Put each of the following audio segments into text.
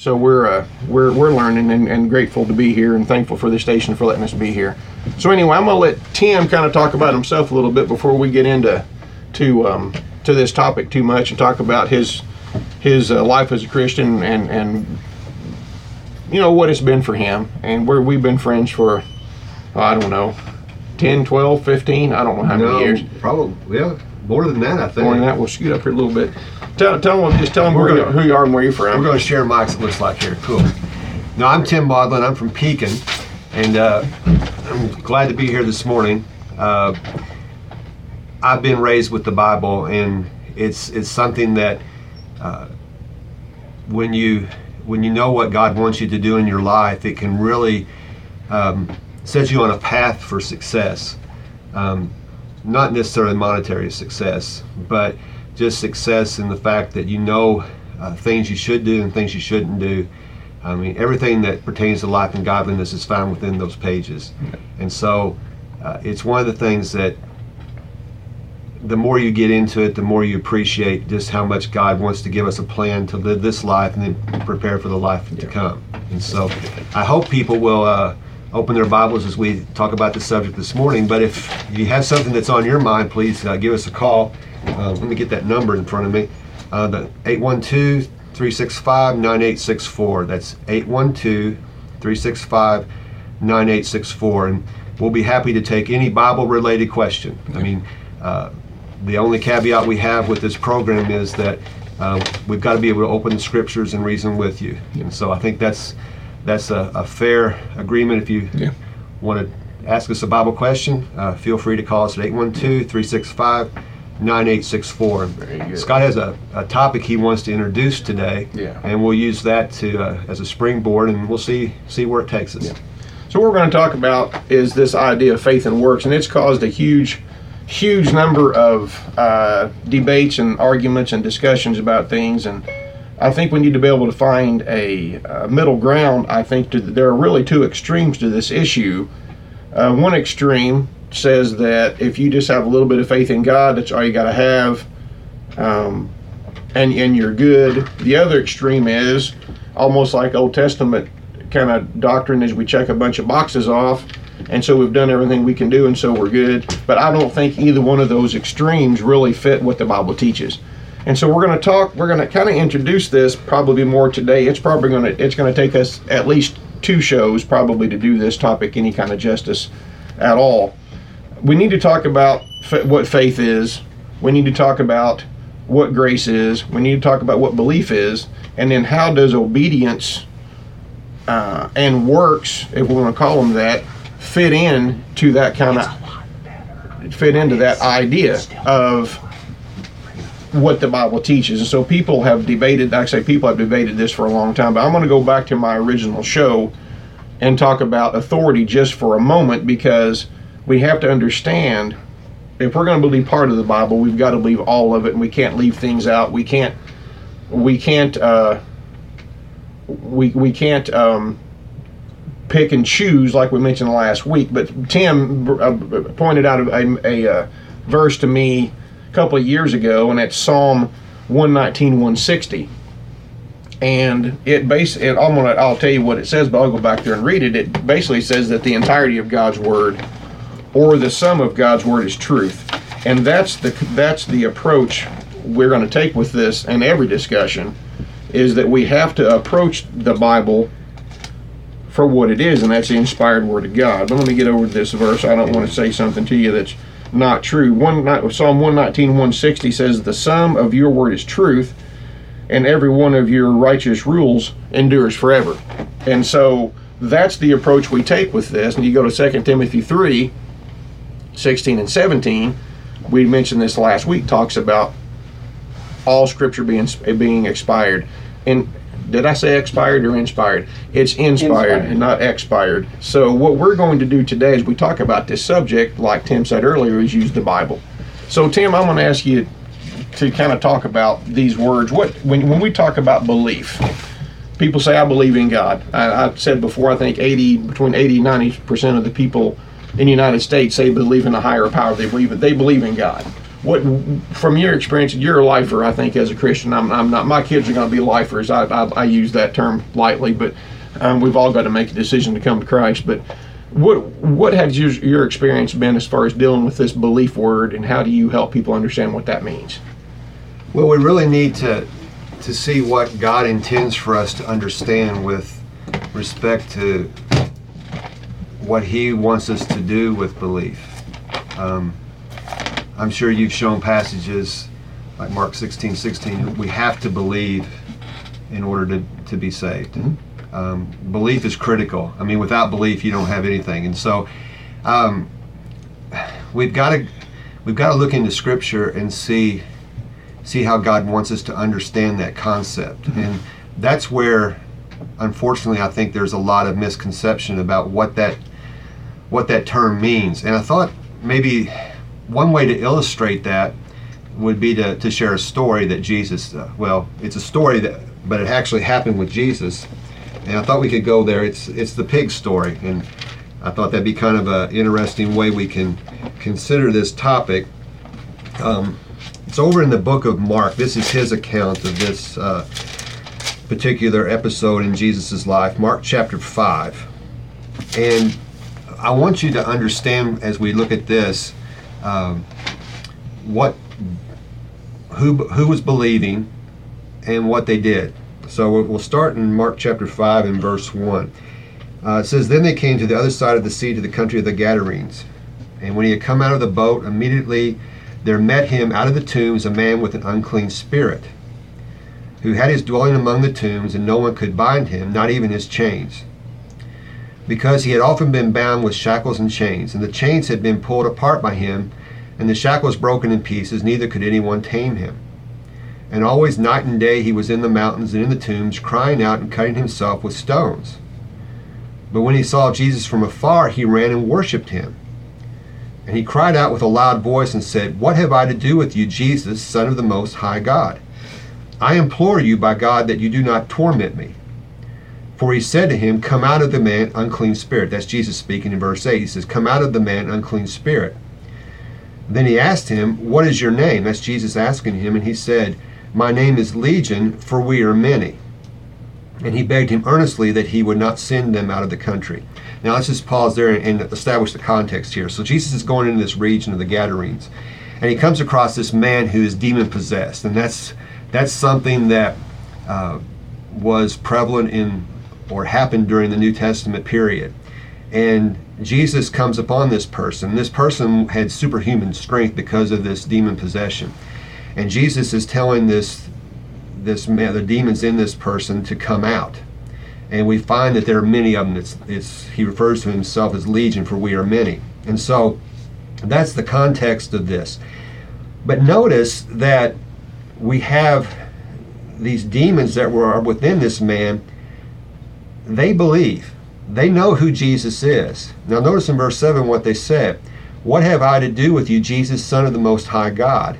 So we're learning and grateful to be here and thankful for this station for letting us be here. So anyway, I'm going to let Tim kind of talk about himself a little bit before we get into to this topic too much and talk about his life as a Christian and you know what it's been for him and where we've been friends for I don't know 10, 12, 15, I don't know how many years. Probably more than that, I think. More than that. We'll scoot up here a little bit. Tell them who you are and where you're from. We're going to share mics, it looks like here. Cool. No, I'm Tim Maudlin. I'm from Pekin, and I'm glad to be here this morning. I've been raised with the Bible, and it's something that when you know what God wants you to do in your life, it can really set you on a path for success. Not necessarily monetary success, but just success in the fact that you know things you should do and things you shouldn't do. I mean, everything that pertains to life and godliness is found within those pages. And so it's one of the things that the more you get into it, the more you appreciate just how much God wants to give us a plan to live this life and then prepare for the life to come. And so I hope people will open their Bibles as we talk about the subject this morning. But if you have something that's on your mind, please give us a call. Let me get that number in front of me. The 812-365-9864. That's 812-365-9864. And we'll be happy to take any Bible-related question. I mean, the only caveat we have with this program is that we've got to be able to open the Scriptures and reason with you. And so I think that's a fair agreement. If you want to ask us a Bible question, feel free to call us at 812-365-9864. Very good. Scott has a topic he wants to introduce today, and we'll use that to as a springboard, and we'll see where it takes us. So what we're going to talk about is this idea of faith and works, and it's caused a huge number of debates and arguments and discussions about things, and I think we need to be able to find a middle ground. I think there are really two extremes to this issue. One extreme says that if you just have a little bit of faith in God, that's all you got to have, and you're good. The other extreme is almost like Old Testament kind of doctrine, is we check a bunch of boxes off, and so we've done everything we can do, and so we're good. But I don't think either one of those extremes really fit what the Bible teaches. And so we're going to kind of introduce this probably more today. It's going to take us at least 2 shows probably to do this topic any kind of justice at all. We need to talk about what faith is. We need to talk about what grace is. We need to talk about what belief is. And then how does obedience and works, if we want to call them that, fit into that idea of what the Bible teaches. And so people have debated this for a long time, but I'm going to go back to my original show and talk about authority just for a moment, because we have to understand, if we're going to believe part of the Bible, we've got to believe all of it, and we can't leave things out. We can't pick and choose like we mentioned last week. But Tim pointed out a verse to me a couple of years ago, and it's Psalm 119, 160. And I'll tell you what it says, but I'll go back there and read it. It basically says that the entirety of God's Word, or the sum of God's Word, is truth. And that's the approach we're going to take with this and every discussion, is that we have to approach the Bible for what it is, and that's the inspired Word of God. But let me get over to this verse. I don't want to say something to you that's not true. Psalm 119, 160 says, the sum of your Word is truth, and every one of your righteous rules endures forever. And so that's the approach we take with this. And you go to 2 Timothy 3, 16 and 17, we mentioned this last week, talks about all Scripture being expired. And did I say expired or inspired? It's inspired and not expired. So what we're going to do today as we talk about this subject, like Tim said earlier, is use the Bible. So Tim, I'm going to ask you to kind of talk about these words. When we talk about belief, people say, I believe in God. I've said before, I think between 80 and 90% of the people in the United States say believe in a higher power. They believe in God. what from your experience, you're a lifer, I think, as a Christian. I'm not. My kids are going to be lifers. I use that term lightly, but we've all got to make a decision to come to Christ. But what has your experience been as far as dealing with this belief word, and how do you help people understand what that means? Well, we really need to see what God intends for us to understand with respect to what He wants us to do with belief. I'm sure you've shown passages like Mark 16:16. We have to believe in order to be saved. Mm-hmm. Belief is critical. I mean, without belief, you don't have anything. And so, we've got to look into Scripture and see how God wants us to understand that concept. Mm-hmm. And that's where, unfortunately, I think there's a lot of misconception about what that term means. And I thought maybe one way to illustrate that would be to share a story that Jesus, it's a story but it actually happened with Jesus. And I thought we could go there. It's the pig story. And I thought that'd be kind of an interesting way we can consider this topic. It's over in the book of Mark. This is his account of this particular episode in Jesus' life, Mark chapter 5. And I want you to understand as we look at this, who was believing and what they did. So we'll start in Mark chapter 5 and verse 1. It says, "Then they came to the other side of the sea, to the country of the Gadarenes. And when he had come out of the boat, immediately there met him out of the tombs a man with an unclean spirit, who had his dwelling among the tombs, and no one could bind him, not even his chains, because he had often been bound with shackles and chains, and the chains had been pulled apart by him, and the shackles broken in pieces, neither could anyone tame him. And always night and day he was in the mountains and in the tombs, crying out and cutting himself with stones. But when he saw Jesus from afar, he ran and worshipped him. And he cried out with a loud voice and said, 'What have I to do with you, Jesus, Son of the Most High God? I implore you by God that you do not torment me.' For he said to him, 'Come out of the man, unclean spirit.'" That's Jesus speaking in verse 8. He says, "Come out of the man, unclean spirit." Then he asked him, "What is your name?" That's Jesus asking him. And he said, "My name is Legion, for we are many." And he begged him earnestly that he would not send them out of the country. Now let's just pause there and establish the context here. So Jesus is going into this region of the Gadarenes, and he comes across this man who is demon possessed, and that's something that was prevalent in or happened during the New Testament period. And Jesus comes upon this person. This person had superhuman strength because of this demon possession. And Jesus is telling this man, the demons in this person, to come out. And we find that there are many of them. He refers to himself as Legion, for we are many. And so that's the context of this. But notice that we have these demons that are within this man. They believe. They know who Jesus is. Now notice in verse 7 what they said. "What have I to do with you, Jesus, Son of the Most High God?"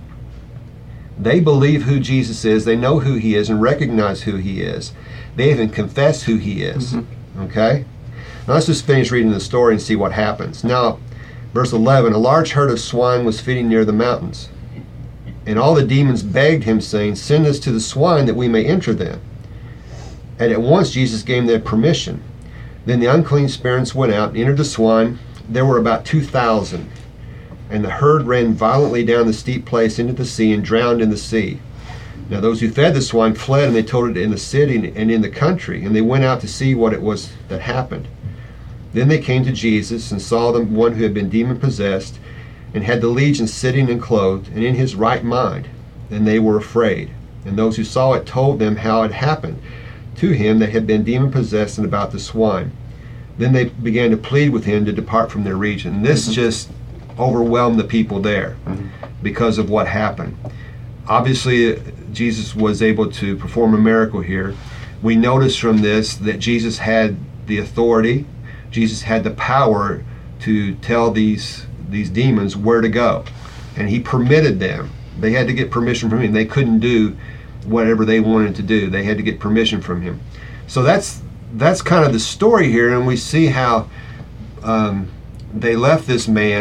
They believe who Jesus is. They know who he is and recognize who he is. They even confess who he is. Mm-hmm. Okay? Now let's just finish reading the story and see what happens. Now, verse 11, "A large herd of swine was feeding near the mountains. And all the demons begged him, saying, 'Send us to the swine that we may enter them.' And at once Jesus gave them permission. Then the unclean spirits went out and entered the swine. There were about 2,000. And the herd ran violently down the steep place into the sea and drowned in the sea. Now those who fed the swine fled, and they told it in the city and in the country. And they went out to see what it was that happened. Then they came to Jesus and saw the one who had been demon-possessed and had the legion sitting and clothed and in his right mind. And they were afraid. And those who saw it told them how it happened to him that had been demon-possessed and about the swine. Then they began to plead with him to depart from their region." And this just overwhelmed the people there because of what happened. Obviously, Jesus was able to perform a miracle here. We notice from this that Jesus had the authority, Jesus had the power to tell these demons where to go. And he permitted them. They had to get permission from him. They couldn't do whatever they wanted to do. They had to get permission from him. So that's kind of the story here, and we see how they left this man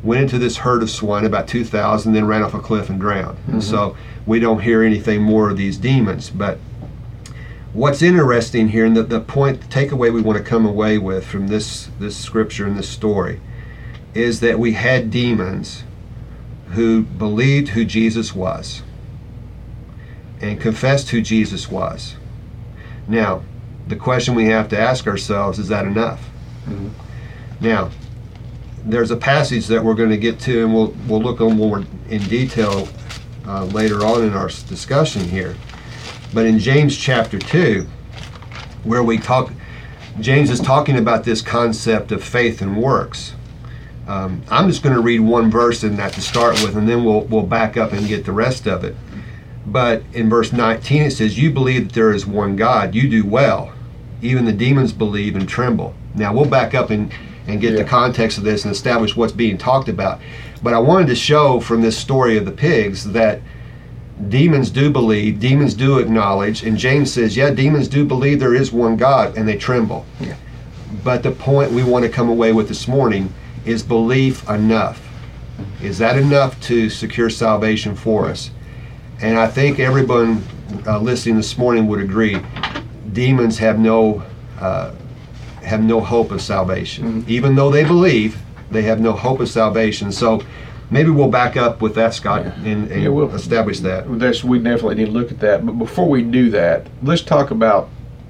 went into this herd of swine, about 2,000, then ran off a cliff and drowned. And so we don't hear anything more of these demons. But what's interesting here, and the takeaway we want to come away with from this scripture and this story, is that we had demons who believed who Jesus was and confessed who Jesus was. Now, the question we have to ask ourselves, is that enough? Now, there's a passage that we're going to get to, and we'll look on more in detail later on in our discussion here. But in James chapter 2, where James is talking about this concept of faith and works. I'm just going to read one verse in that to start with, and then we'll back up and get the rest of it. But in verse 19 it says, "You believe that there is one God. You do well. Even the demons believe and tremble." Now we'll back up and get the context of this and establish what's being talked about. But I wanted to show from this story of the pigs that demons do believe, demons do acknowledge, and James says, yeah, demons do believe there is one God, and they tremble. Yeah. But the point we want to come away with this morning is belief enough? Is that enough to secure salvation for us? And I think everyone listening this morning would agree, demons have no hope of salvation. Even though they believe, they have no hope of salvation. So maybe we'll back up with that, Scott, and we'll establish that. We definitely need to look at that. But before we do that, let's talk about,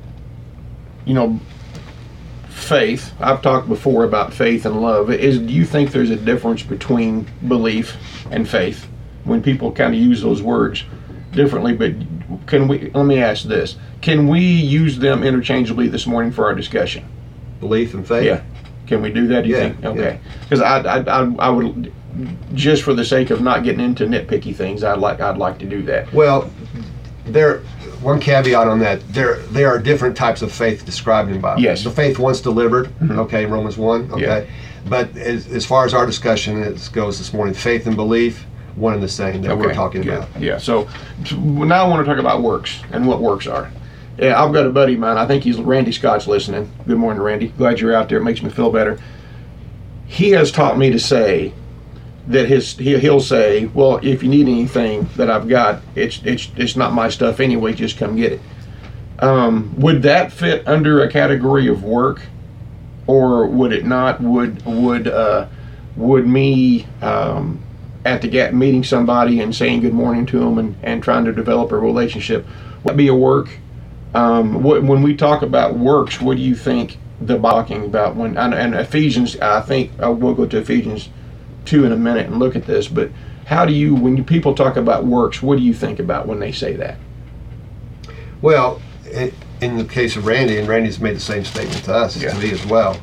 faith. I've talked before about faith and love. Do you think there's a difference between belief and faith when people kind of use those words differently? But let me ask this. Can we use them interchangeably this morning for our discussion? Belief and faith? Yeah. Can we do that, do you think? Okay. Because I would, just for the sake of not getting into nitpicky things, I'd like to do that. Well, one caveat on that, there are different types of faith described in the Bible. Yes. The faith once delivered, okay, Romans 1, okay. Yeah. But as far as our discussion goes this morning, faith and belief, one and the same that we're talking about. Yeah, so now I want to talk about works and what works are. Yeah, I've got a buddy of mine, I think Randy Scott's listening. Good morning, Randy. Glad you're out there. It makes me feel better. He has taught me to say that he'll say, well, if you need anything that I've got, it's not my stuff anyway, just come get it. Would that fit under a category of work, or would it not? Would me at the meeting somebody and saying good morning to them and trying to develop a relationship, would that be a work? When we talk about works, what do you think the Bible talking about? And Ephesians, I think we'll go to Ephesians 2 in a minute and look at this, but when people talk about works, what do you think about when they say that? Well, in the case of Randy, and Randy's made the same statement to us, to me as well,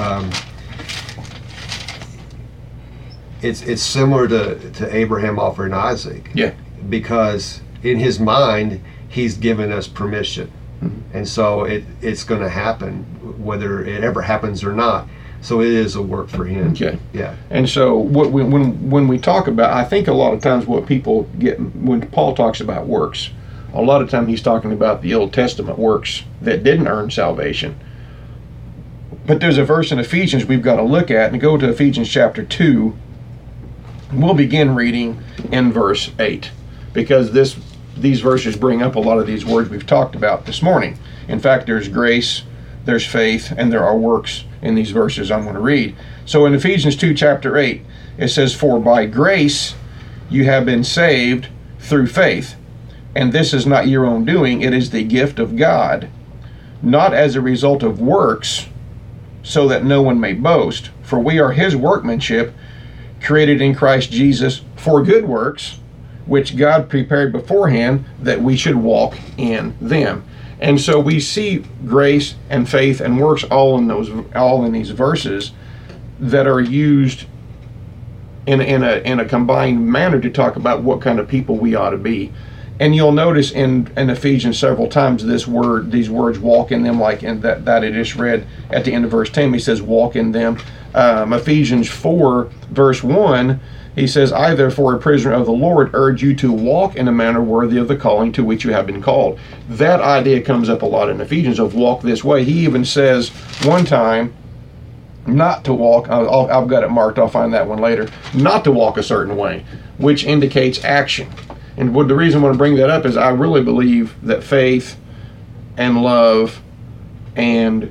it's similar to Abraham offering Isaac. Yeah. Because in his mind, he's given us permission. And so it's going to happen, whether it ever happens or not. So it is a work for him. Okay. Yeah. And so when we talk about, I think a lot of times what people get, when Paul talks about works, a lot of time he's talking about the Old Testament works that didn't earn salvation. But there's a verse in Ephesians we've got to look at, and go to Ephesians chapter 2. We'll begin reading in verse 8, because these verses bring up a lot of these words we've talked about this morning. In fact, there's grace, there's faith, and there are works in these verses I'm going to read. So in Ephesians 2 chapter 8, it says, "For by grace you have been saved through faith, and this is not your own doing, it is the gift of God, not as a result of works, so that no one may boast. For we are his workmanship, created in Christ Jesus for good works, which God prepared beforehand that we should walk in them." And so we see grace and faith and works all in these verses that are used in a combined manner to talk about what kind of people we ought to be. And you'll notice in Ephesians several times these words, walk in them, like in that I just read at the end of verse 10, he says walk in them. Ephesians 4 verse 1, he says, "I therefore, a prisoner of the Lord, urge you to walk in a manner worthy of the calling to which you have been called." That idea comes up a lot in Ephesians, of walk this way. He even says one time not to walk, I've got it marked, I'll find that one later, not to walk a certain way, which indicates action. And the reason I want to bring that up is I really believe that faith and love and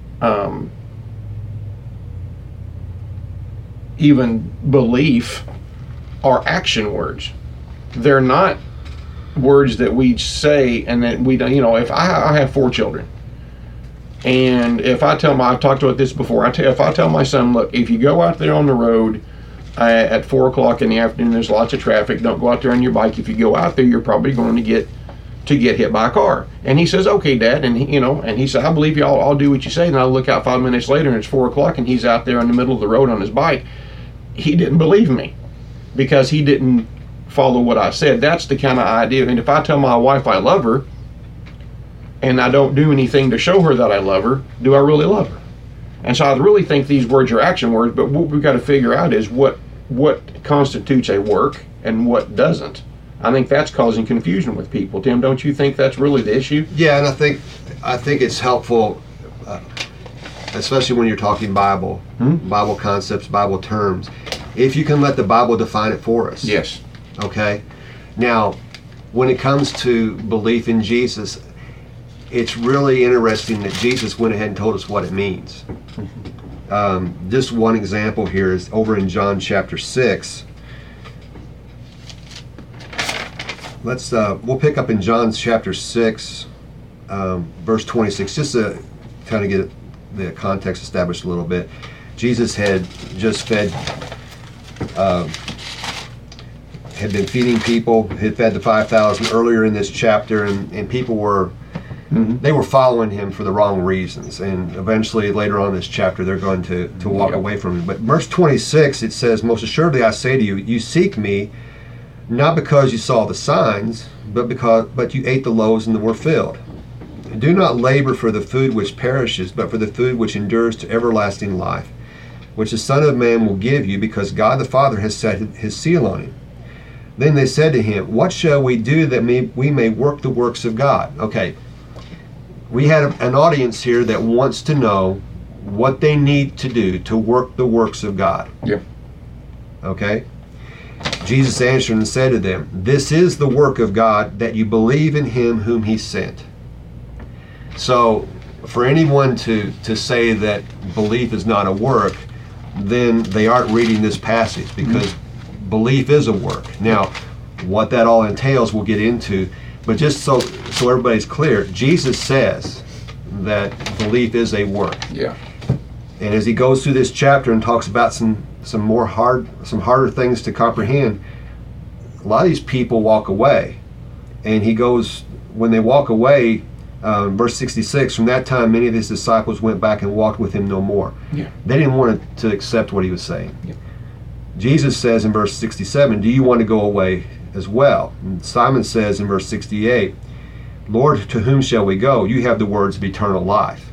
even belief are action words. They're not words that we say and that we don't, if I have 4 children, and if I tell I've talked about this before, if I tell my son, look, if you go out there on the road at 4 o'clock in the afternoon, there's lots of traffic, don't go out there on your bike. If you go out there, you're probably going to get hit by a car. And he says, okay, Dad. And he said, I believe you, I'll do what you say. And I'll look out 5 minutes later and it's 4 o'clock and he's out there in the middle of the road on his bike. He didn't believe me because he didn't follow what I said. That's the kind of idea. And if I tell my wife I love her and I don't do anything to show her that I love her, do I really love her? And so I really think these words are action words, but what we've got to figure out is what constitutes a work and what doesn't. I think that's causing confusion with people. Tim, don't you think that's really the issue? Yeah, and I think it's helpful, especially when you're talking Bible, Bible concepts, Bible terms, if you can let the Bible define it for us. Yes. Okay? Now, when it comes to belief in Jesus, it's really interesting that Jesus went ahead and told us what it means. Just one example here is over in John chapter 6. We'll pick up in John chapter 6, verse 26, just to kind of get the context established a little bit. Jesus had just had been feeding people, had fed the 5,000 earlier in this chapter, and people were they were following him for the wrong reasons, and eventually later on in this chapter they're going to walk away from him. But verse 26, it says, most assuredly I say to you, you seek me not because you saw the signs, but you ate the loaves and were filled. Do not labor for the food which perishes, but for the food which endures to everlasting life, which the Son of Man will give you, because God the Father has set his seal on him. Then they said to him, what shall we do that we may work the works of God? Okay, we had an audience here that wants to know what they need to do to work the works of God. Yeah. Okay? Jesus answered and said to them, this is the work of God, that you believe in him whom he sent. So, for anyone to say that belief is not a work, then they aren't reading this passage, because belief is a work. Now, what that all entails we'll get into, but just so everybody's clear, Jesus says that belief is a work. Yeah. And as he goes through this chapter and talks about some harder things to comprehend, a lot of these people walk away. And he goes, when they walk away, verse 66, from that time many of his disciples went back and walked with him no more. Yeah. They didn't want to accept what he was saying. Yeah. Jesus says in verse 67, do you want to go away as well? And Simon says in verse 68, Lord, to whom shall we go? You have the words of eternal life.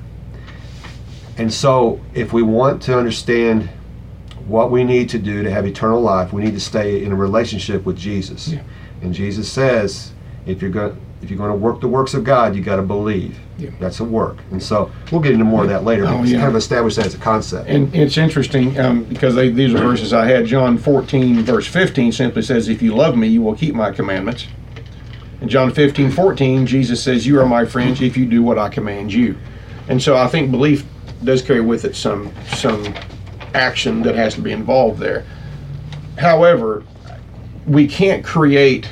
And so if we want to understand what we need to do to have eternal life, we need to stay in a relationship with Jesus. Yeah. And Jesus says, if you're going to work the works of God, you got to believe. Yeah. That's a work. And so we'll get into more of that later. But it's kind of established that as a concept. And it's interesting because these are verses I had. John 14 verse 15 simply says, if you love me, you will keep my commandments. In John 15:14, Jesus says, you are my friends if you do what I command you. And so I think belief does carry with it some action that has to be involved there. However, we can't create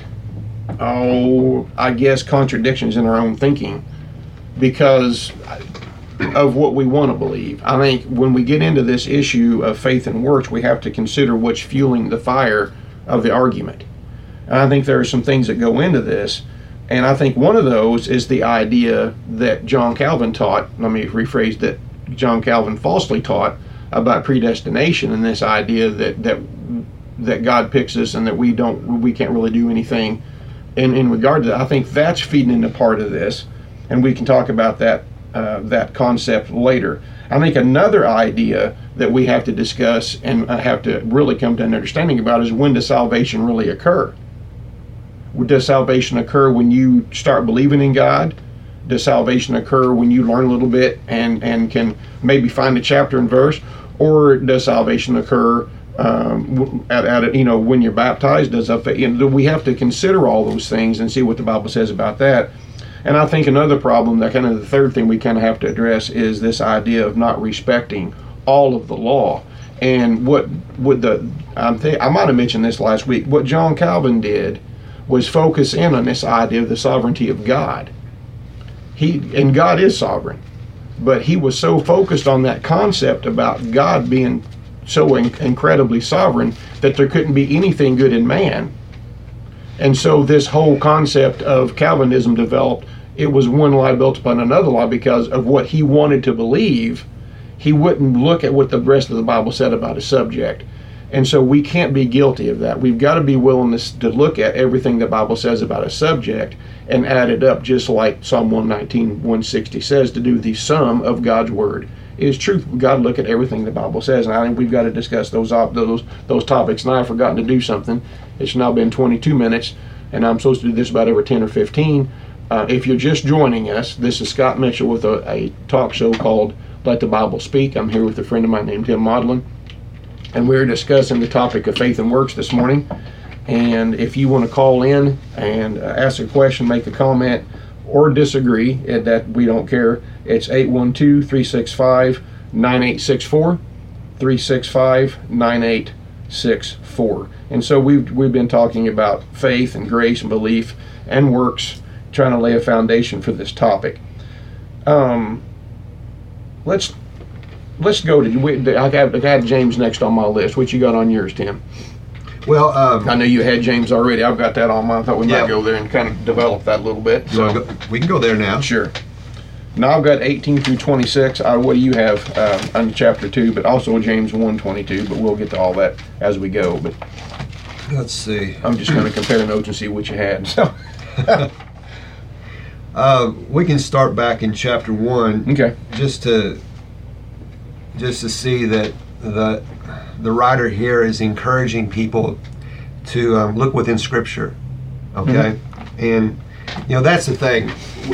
contradictions in our own thinking because of what we want to believe. I think when we get into this issue of faith and works, we have to consider what's fueling the fire of the argument. And I think there are some things that go into this, and I think one of those is the idea that John Calvin taught, let me rephrase that, John Calvin falsely taught about predestination, and this idea that God picks us and that we can't really do anything in regard to that. I think that's feeding into part of this, and we can talk about that concept later. I think another idea that we have to discuss and have to really come to an understanding about is, when does salvation really occur? Does salvation occur when you start believing in God? Does salvation occur when you learn a little bit and can maybe find a chapter and verse? or does salvation occur when you're baptized? We have to consider all those things and see what the Bible says about that. And I think another problem, that kind of the third thing we kind of have to address, is this idea of not respecting all of the law. And I might have mentioned this last week. What John Calvin did was focus in on this idea of the sovereignty of God. And God is sovereign, but he was so focused on that concept about God being so incredibly sovereign that there couldn't be anything good in man. And so this whole concept of Calvinism developed. It was one lie built upon another lie because of what he wanted to believe. He wouldn't look at what the rest of the Bible said about a subject. And so we can't be guilty of that. We've got to be willing to look at everything the Bible says about a subject and add it up, just like Psalm 119, 160 says, to do the sum of God's word. It is truth. We've got to look at everything the Bible says, and I think we've got to discuss those topics. And I've forgotten to do something. It's now been 22 minutes, and I'm supposed to do this about every 10 or 15. If you're just joining us, this is Scott Mitchell with a talk show called Let the Bible Speak. I'm here with a friend of mine named Tim Maudlin, and we're discussing the topic of faith and works this morning. And if you want to call in and ask a question, make a comment, or disagree, that we don't care, it's 812-365-9864, 365-9864. And so we've been talking about faith and grace and belief and works, trying to lay a foundation for this topic. Let's go to. I had James next on my list. What you got on yours, Tim? Well, I know you had James already. I've got that on mine. I thought we might go there and kind of develop that a little bit. So we can go there now. Sure. Now I've got 18 through 26. What do you have on chapter 2? But also James 1:22. But we'll get to all that as we go. But let's see. I'm just going to compare notes and see what you had. So. We can start back in chapter 1. Okay. Just to see that the writer here is encouraging people to look within Scripture. Okay, and that's the thing.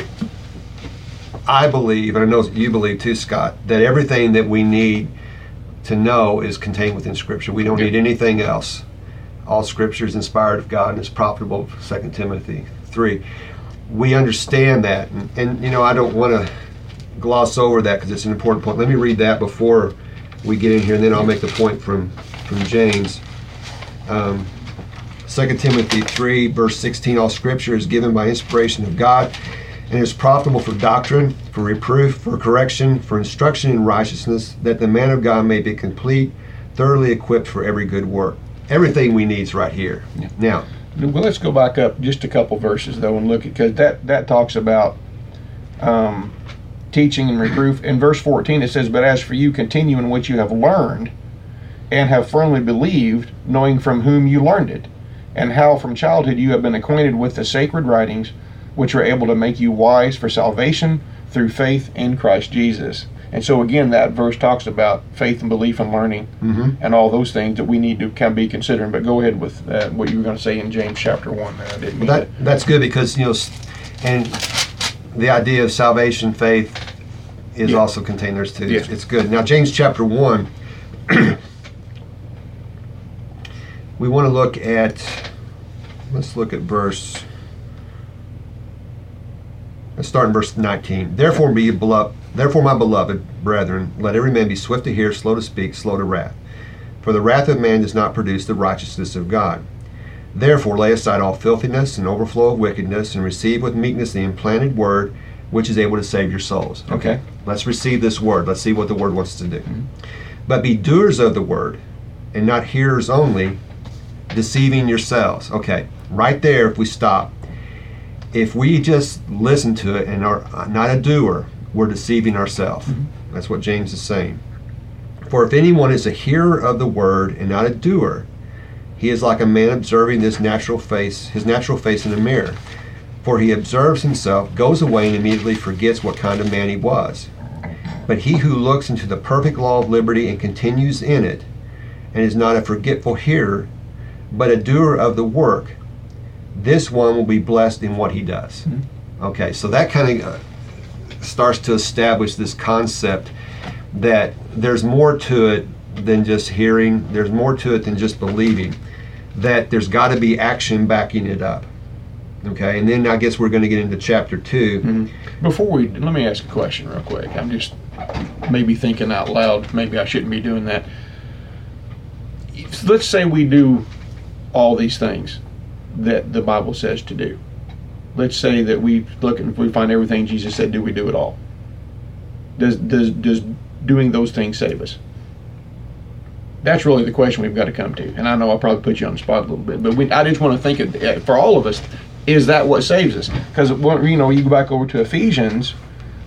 I believe, and I know you believe too, Scott, that everything that we need to know is contained within Scripture. We don't need anything else. All Scripture is inspired of God and is profitable. 2 Timothy 3. We understand that, and I don't want to gloss over that because it's an important point. Let me read that before we get in here, and then I'll make the point from James. 2 Timothy 3, verse 16, all Scripture is given by inspiration of God and is profitable for doctrine, for reproof, for correction, for instruction in righteousness, that the man of God may be complete, thoroughly equipped for every good work. Everything we need is right here. Yeah. Now, well, let's go back up just a couple verses, though, and look at, because that talks about teaching and reproof. In verse 14, it says, but as for you, continue in what you have learned and have firmly believed, knowing from whom you learned it, and how from childhood you have been acquainted with the sacred writings, which are able to make you wise for salvation through faith in Christ Jesus. And so again, that verse talks about faith and belief and learning and all those things that we need to kind of be considering. But go ahead with what you were going to say in James chapter 1. That's good because, and the idea of salvation, faith is also contained there too. Yeah. It's good. Now, James chapter 1, we want to look at let's start in verse 19. Therefore, my beloved brethren, let every man be swift to hear, slow to speak, slow to wrath. For the wrath of man does not produce the righteousness of God. Therefore, lay aside all filthiness and overflow of wickedness, and receive with meekness the implanted word, which is able to save your souls. Okay. Let's receive this word. Let's see what the word wants to do. But be doers of the word, and not hearers only, deceiving yourselves. Okay, right there, if we stop, if we just listen to it and are not a doer, we're deceiving ourselves. That's what James is saying. For if anyone is a hearer of the word and not a doer, he is like a man observing his natural face in a mirror. For he observes himself, goes away, and immediately forgets what kind of man he was. But he who looks into the perfect law of liberty and continues in it, and is not a forgetful hearer, but a doer of the work, this one will be blessed in what he does. Okay, so that kind of starts to establish this concept that there's more to it than just hearing, there's more to it than just believing, that there's got to be action backing it up. Okay, and then I guess we're going to get into chapter 2. Before let me ask a question real quick. I'm just maybe thinking out loud. Maybe I shouldn't be doing that. Let's say we do all these things that the Bible says to do. Let's say that we look and we find everything Jesus said, do we do it all? Does doing those things save us? That's really the question we've got to come to. And I know I'll probably put you on the spot a little bit, but I just want to think for all of us, is that what saves us? Because you go back over to Ephesians,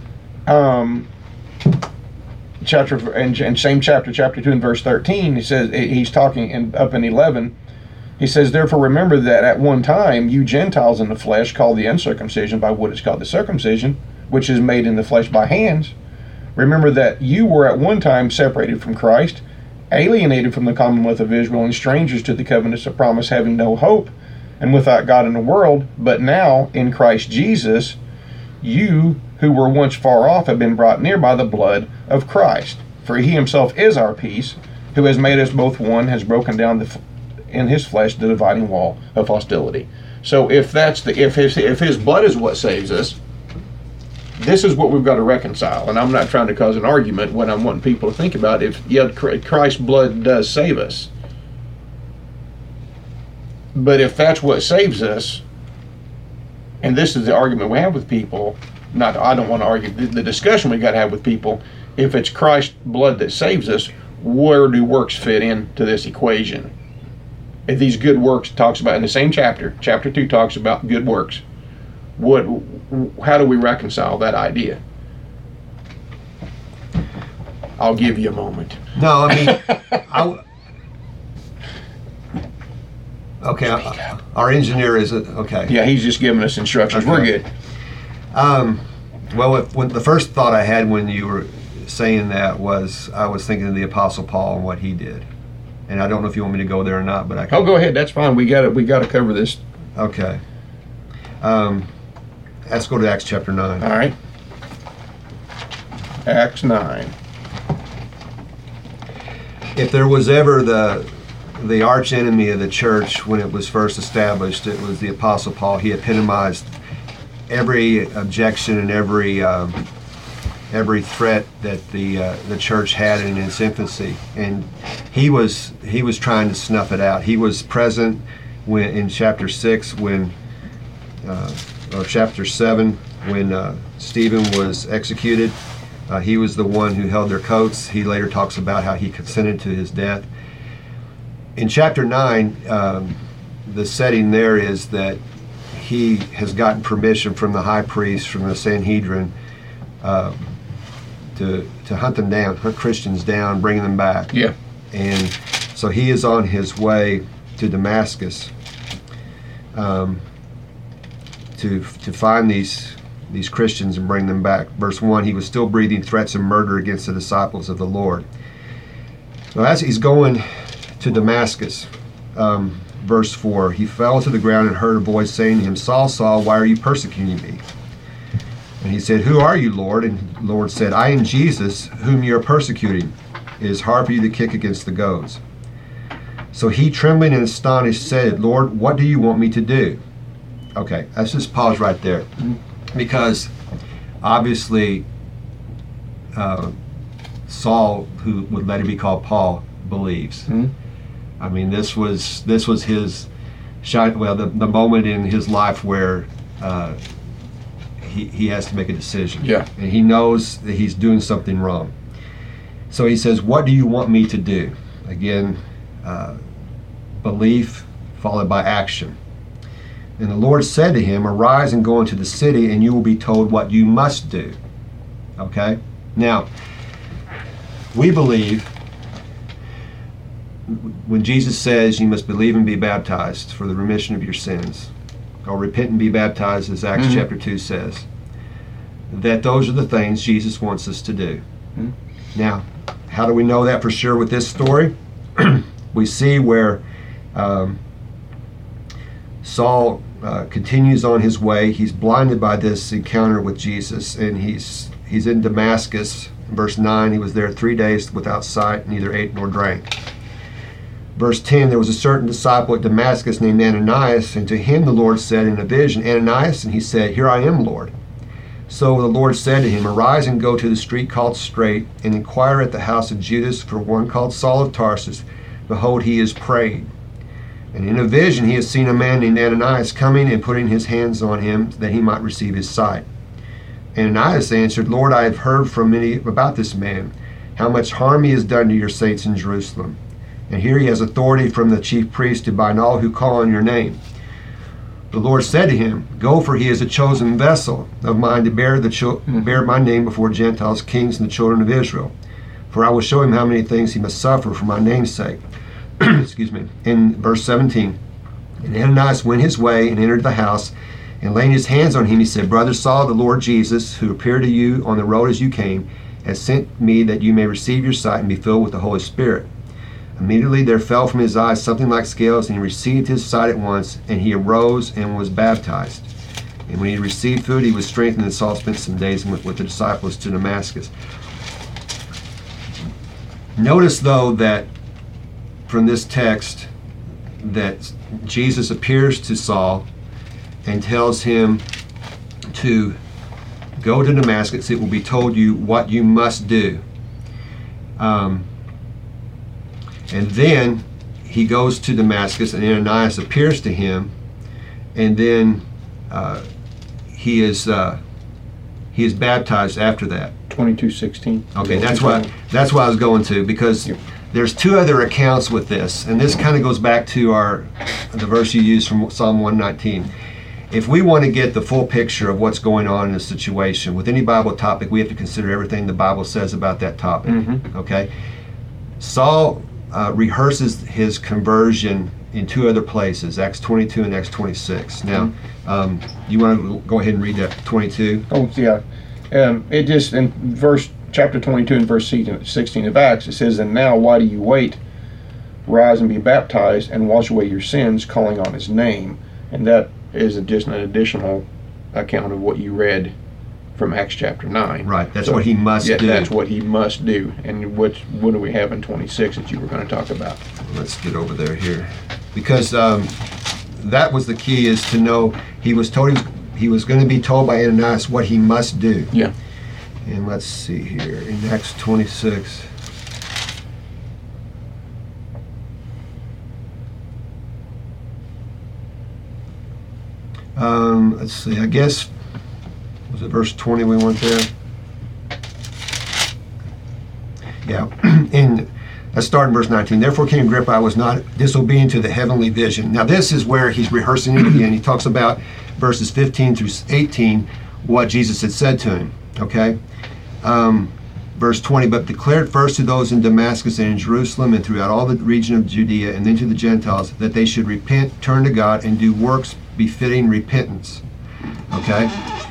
chapter and same chapter 2 and verse 13. He says, he's talking up in 11. He says, therefore remember that at one time you Gentiles in the flesh, called the uncircumcision by what is called the circumcision, which is made in the flesh by hands. Remember that you were at one time separated from Christ, alienated from the commonwealth of Israel, and strangers to the covenants of promise, having no hope, and without God in the world. But now, in Christ Jesus, you who were once far off have been brought near by the blood of Christ. For he himself is our peace, who has made us both one, has broken down in his flesh the dividing wall of hostility. So if his blood is what saves us, this is what we've got to reconcile. And I'm not trying to cause an argument. What I'm wanting people to think about, Christ's blood does save us. But if that's what saves us, and this is the argument we have with people, I don't want to argue, the discussion we got to have with people, if it's Christ's blood that saves us, where do works fit into this equation? If these good works talks about in the same chapter 2 talks about good works, how do we reconcile that idea? I'll give you a moment. No, I mean, okay, our engineer is okay. Yeah, he's just giving us instructions. Okay. We're good. Well, when the first thought I had when you were saying that was, I was thinking of the Apostle Paul and what he did, and I don't know if you want me to go there or not, but I can. Oh, go ahead. That's fine. We got to cover this. Okay. Let's go to Acts chapter 9. All right. Acts 9. If there was ever the arch enemy of the church when it was first established, it was the Apostle Paul. He epitomized every objection and every threat that the church had in its infancy, and he was trying to snuff it out. He was present when in chapter 6 when or chapter 7 when Stephen was executed. He was the one who held their coats. He later talks about how he consented to his death. In chapter 9, the setting there is that he has gotten permission from the high priest, from the Sanhedrin, to hunt them down, hunt Christians down, bring them back. Yeah. And so he is on his way to Damascus to find these Christians and bring them back. Verse 1, he was still breathing threats of murder against the disciples of the Lord. Now, as he's going to Damascus, verse 4, he fell to the ground and heard a voice saying to him, Saul, Saul, why are you persecuting me? And he said, who are you, Lord? And the Lord said, I am Jesus, whom you are persecuting. It is hard for you to kick against the goads. So he, trembling and astonished, said, Lord, what do you want me to do? Okay, let's just pause right there. Because obviously Saul, who would later be called Paul, believes. Mm-hmm. I mean, this was his the moment in his life where he has to make a decision. Yeah. And he knows that he's doing something wrong. So he says, what do you want me to do? Again, belief followed by action. And the Lord said to him, arise and go into the city, and you will be told what you must do. Okay? Now, we believe when Jesus says you must believe and be baptized for the remission of your sins, or repent and be baptized, as Acts chapter 2 says, that those are the things Jesus wants us to do. Mm-hmm. Now, how do we know that for sure with this story? We see where Saul continues on his way. He's blinded by this encounter with Jesus, and he's in Damascus, Verse 9, he was there 3 days without sight, neither ate nor drank. Verse 10, there was a certain disciple at Damascus named Ananias, and to him the Lord said in a vision, Ananias, and he said, Here I am, Lord. So the Lord said to him, Arise and go to the street called Straight, and inquire at the house of Judas for one called Saul of Tarsus. Behold, he is praying. And in a vision he has seen a man named Ananias coming and putting his hands on him, that he might receive his sight. Ananias answered, Lord, I have heard from many about this man, how much harm he has done to your saints in Jerusalem. And here he has authority from the chief priest to bind all who call on your name. The Lord said to him, Go, for he is a chosen vessel of mine to bear my name before Gentiles, kings, and the children of Israel. For I will show him how many things he must suffer for my name's sake. Excuse me. In verse 17, and Ananias went his way and entered the house, and laying his hands on him, he said, Brother Saul, the Lord Jesus, who appeared to you on the road as you came, has sent me that you may receive your sight and be filled with the Holy Spirit. Immediately there fell from his eyes something like scales, and he received his sight at once, and he arose and was baptized. And when he received food, he was strengthened, and Saul spent some days with the disciples to Damascus. Notice, though, that from this text that Jesus appears to Saul and tells him to go to Damascus. It will be told you what you must do. And then he goes to Damascus, and Ananias appears to him, and then he is baptized after that. 22:16. Okay, that's what I was going to, because there's two other accounts with this, and this kind of goes back to the verse you used from Psalm 119. If we want to get the full picture of what's going on in a situation with any Bible topic, we have to consider everything the Bible says about that topic. Mm-hmm. Okay, Saul rehearses his conversion in two other places, Acts 22 and Acts 26. Now, you want to go ahead and read that 22? Oh, yeah. It just, in chapter 22 and verse 16 of Acts, it says, And now why do you wait? Rise and be baptized and wash away your sins, calling on his name. And that is just an additional account of what you read from Acts chapter 9. Right, that's what he must do. That's what he must do. And what do we have in 26 that you were going to talk about? Let's get over there here. Because that was the key, is to know he was going to be told by Ananias what he must do. Yeah. And let's see here, in Acts 26. Let's see, I guess, was it verse 20 we went there? Yeah, and let's start in verse 19. Therefore King Agrippa, I was not disobedient to the heavenly vision. Now this is where he's rehearsing it again. He talks about verses 15 through 18, what Jesus had said to him, okay? Verse 20, but declared first to those in Damascus and in Jerusalem and throughout all the region of Judea and then to the Gentiles, that they should repent, turn to God, and do works befitting repentance. Okay?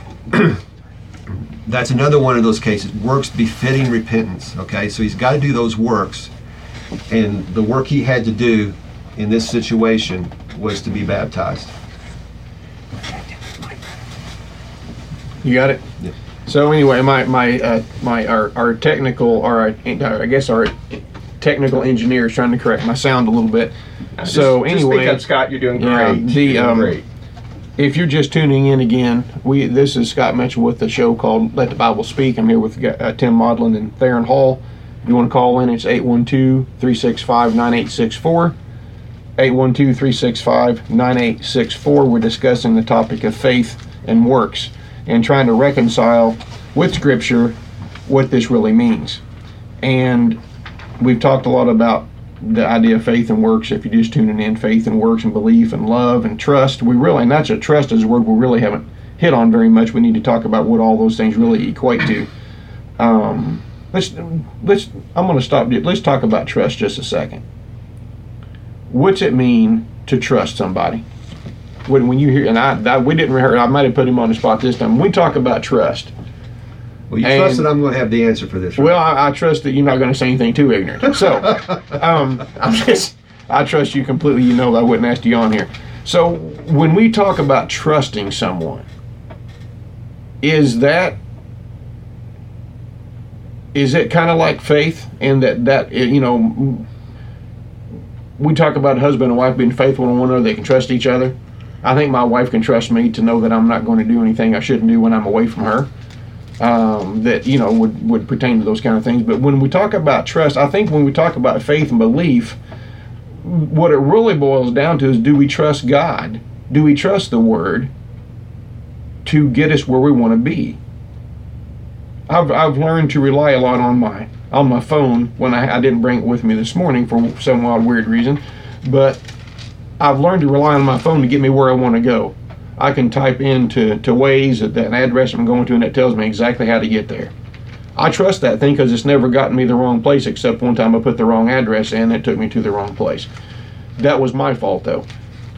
That's another one of those cases, works befitting repentance. Okay? So he's got to do those works. And the work he had to do in this situation was to be baptized. You got it? Yeah. So anyway, our technical, or I guess our technical engineer is trying to correct my sound a little bit. So anyway, speak up, Scott. You're doing great. Great. If you're just tuning in again, this is Scott Mitchell with the show called Let the Bible Speak. I'm here with Tim Maudlin and Theron Hall. If you want to call in, it's 812-365-9864. 812-365-9864. We're discussing the topic of faith and works, and trying to reconcile with Scripture what this really means. And we've talked a lot about the idea of faith and works. If you're just tuning in, faith and works and belief and love and trust. And that's a trust is a word we really haven't hit on very much. We need to talk about what all those things really equate to. I'm going to stop. Let's talk about trust just a second. What's it mean to trust somebody? When you hear, and we didn't rehearse, I might have put him on the spot this time. When we talk about trust. Well, you trust that I'm going to have the answer for this, right? Well, I trust that you're not going to say anything too ignorant. So, I trust you completely. You know I wouldn't ask you on here. So, when we talk about trusting someone, is that is it kind of like faith in that we talk about husband and wife being faithful to one another, they can trust each other. I think my wife can trust me to know that I'm not going to do anything I shouldn't do when I'm away from her. That would pertain to those kind of things. But when we talk about trust, I think when we talk about faith and belief, what it really boils down to is, do we trust God? Do we trust the Word to get us where we want to be? I've learned to rely a lot on my phone when I didn't bring it with me this morning for some odd weird reason, but I've learned to rely on my phone to get me where I want to go. I can type into Waze that address I'm going to, and it tells me exactly how to get there. I trust that thing because it's never gotten me the wrong place, except one time I put the wrong address in and it took me to the wrong place. That was my fault, though.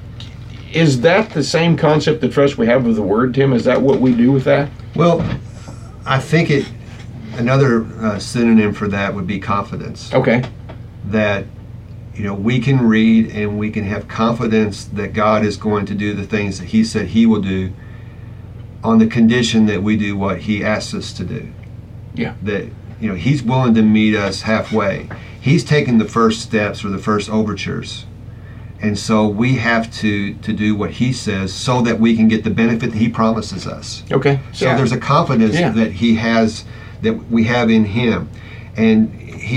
Is that the same concept of trust we have with the Word, Tim? Is that what we do with that? Well, I think another synonym for that would be confidence. Okay. That we can read and we can have confidence that God is going to do the things that He said He will do, on the condition that we do what He asks us to do. Yeah. That He's willing to meet us halfway. He's taken the first steps or the first overtures. And so we have to do what He says so that we can get the benefit that He promises us. Okay. So there's a confidence that He has, that we have in Him. And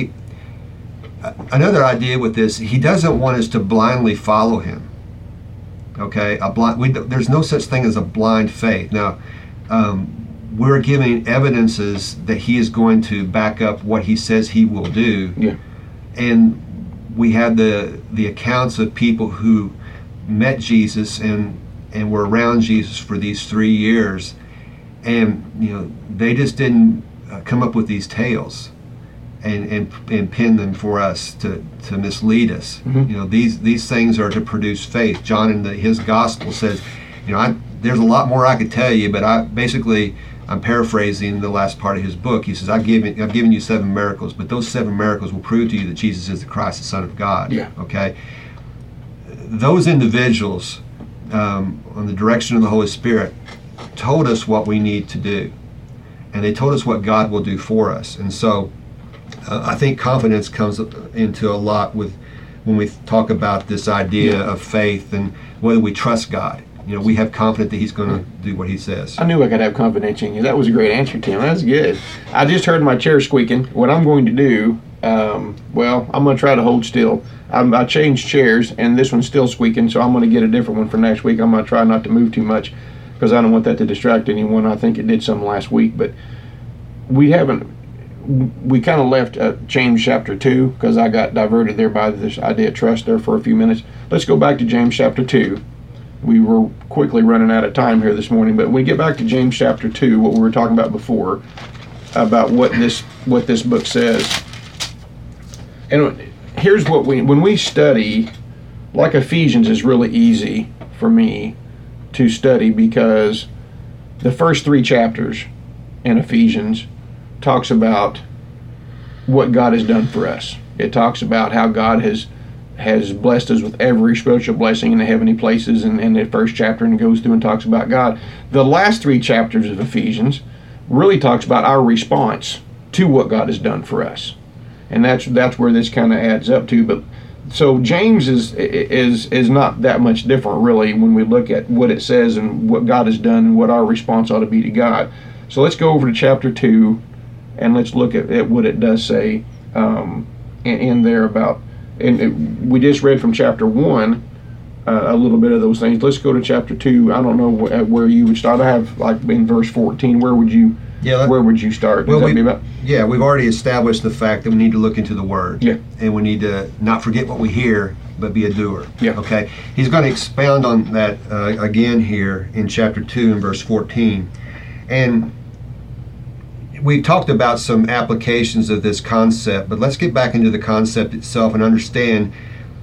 another idea with this, He doesn't want us to blindly follow Him. Okay? There's no such thing as a blind faith. Now, we're giving evidences that He is going to back up what He says He will do. Yeah. And we have the accounts of people who met Jesus and were around Jesus for these 3 years, and they just didn't come up with these tales and pin them for us to mislead us. Mm-hmm. These things are to produce faith. John in his gospel says, there's a lot more I could tell you, but I'm paraphrasing the last part of his book. He says, I've given you 7 miracles, but those 7 miracles will prove to you that Jesus is the Christ, the Son of God. Yeah. Okay? Those individuals, on the direction of the Holy Spirit, told us what we need to do. And they told us what God will do for us. And so I think confidence comes into a lot when we talk about this idea of faith and whether we trust God. We have confidence that He's going to do what He says. I knew I could have confidence in you. That was a great answer, Tim. That's good. I just heard my chair squeaking. What I'm going to do, I'm going to try to hold still. I changed chairs, and this one's still squeaking, so I'm going to get a different one for next week. I'm going to try not to move too much because I don't want that to distract anyone. I think it did some last week, but we kind of left James chapter 2 because I got diverted there by this idea of trust there for a few minutes. Let's go back to James chapter 2. We were quickly running out of time here this morning, but when we get back to James chapter 2, what we were talking about before, about what this book says. And here's what when we study, like Ephesians is really easy for me to study because the first 3 chapters in Ephesians talks about what God has done for us. It talks about how God has blessed us with every spiritual blessing in the heavenly places in the first chapter, and it goes through and talks about God. The last 3 chapters of Ephesians really talks about our response to what God has done for us. And that's where this kind of adds up to. But so James is not that much different really when we look at what it says and what God has done and what our response ought to be to God. So let's go over to chapter 2 and let's look at what it does say in there about. And we just read from chapter 1 a little bit of those things. Let's go to chapter 2. I don't know where you would start. I have like in verse 14. Where would you start? Well, we've already established the fact that we need to look into the Word. Yeah. And we need to not forget what we hear, but be a doer. Yeah. Okay. He's going to expound on that again here in chapter 2 and verse 14. And we've talked about some applications of this concept, but let's get back into the concept itself and understand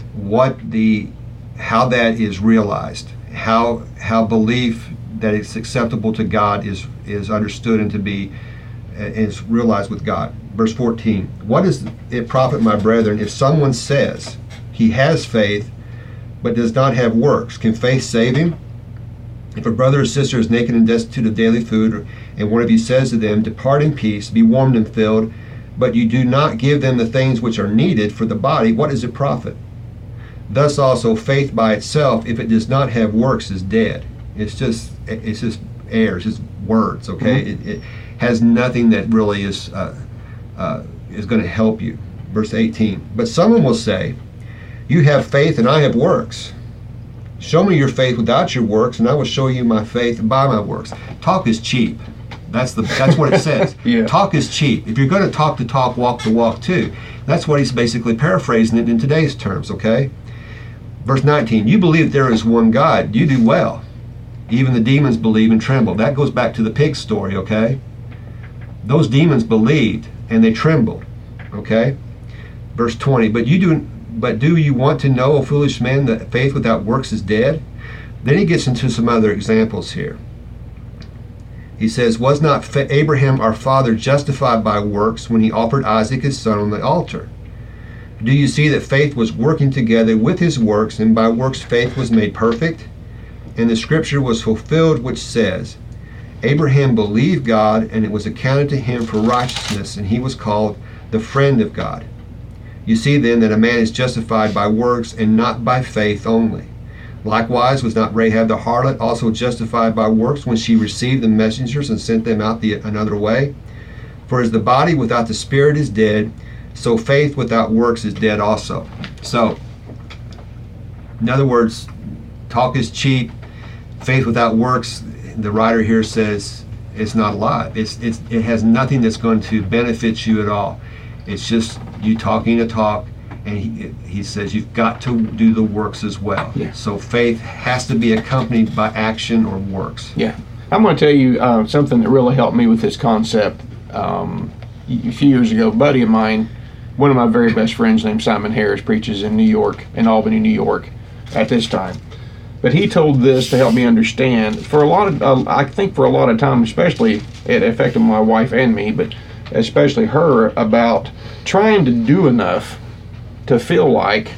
how that is realized, how belief that is acceptable to God is understood and to be is realized with God. Verse 14, what does it profit, my brethren, if someone says he has faith but does not have works? Can faith save him? If a brother or sister is naked and destitute of daily food, and one of you says to them, depart in peace, be warmed and filled, but you do not give them the things which are needed for the body, what does it profit? Thus also faith by itself, if it does not have works, is dead. It's just air, it's just words, okay? Mm-hmm. It has nothing that really is going to help you. Verse 18, but someone will say, you have faith and I have works. Show me your faith without your works, and I will show you my faith by my works. Talk is cheap. That's what it says. Yeah. Talk is cheap. If you're going to talk the talk, walk the walk too. That's what he's basically paraphrasing it in today's terms, okay? Verse 19, you believe that there is one God. You do well. Even the demons believe and tremble. That goes back to the pig story, okay? Those demons believed and they trembled, okay? Verse 20, but do you want to know, O foolish man, that faith without works is dead? Then he gets into some other examples here. He says, was not Abraham our father justified by works when he offered Isaac his son on the altar? Do you see that faith was working together with his works, and by works faith was made perfect? And the scripture was fulfilled which says, Abraham believed God, and it was accounted to him for righteousness, and he was called the friend of God. You see then that a man is justified by works and not by faith only. Likewise, was not Rahab the harlot also justified by works when she received the messengers and sent them out another way? For as the body without the spirit is dead, so faith without works is dead also. So, in other words, talk is cheap. Faith without works, the writer here says, it's not alive. It has nothing that's going to benefit you at all. It's just you talking a talk, and he says you've got to do the works as well. Yeah. So faith has to be accompanied by action or works. Yeah. I'm going to tell you something that really helped me with this concept. A few years ago, a buddy of mine, one of my very best friends named Simon Harris, preaches in New York, in Albany, New York, at this time. But he told this to help me understand. For a lot of, I think for a lot of time, especially it affected my wife and me, but especially her, about trying to do enough to feel like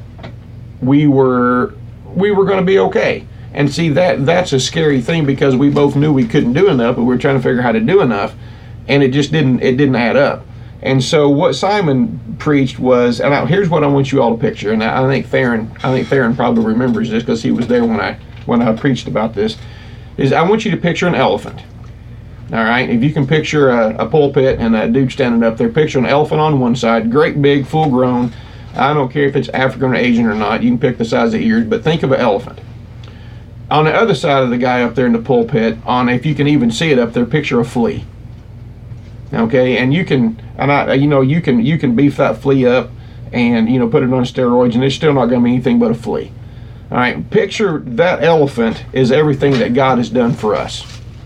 we were going to be okay. And see, that's a scary thing, because we both knew we couldn't do enough, but we were trying to figure out how to do enough, and it just didn't add up. And so what Simon preached was, and here's what I want you all to picture, and I think Theron probably remembers this because he was there when I preached about this, is I want you to picture an elephant. All right, if you can picture a pulpit and a dude standing up there, picture an elephant on one side, great big, full grown. I don't care if it's African or Asian or not, you can pick the size of the ears, but think of an elephant. On the other side of the guy up there in the pulpit, if you can even see it up there, picture a flea. Okay, and you can beef that flea up and put it on steroids, and it's still not going to be anything but a flea. All right, picture that elephant is everything that God has done for us.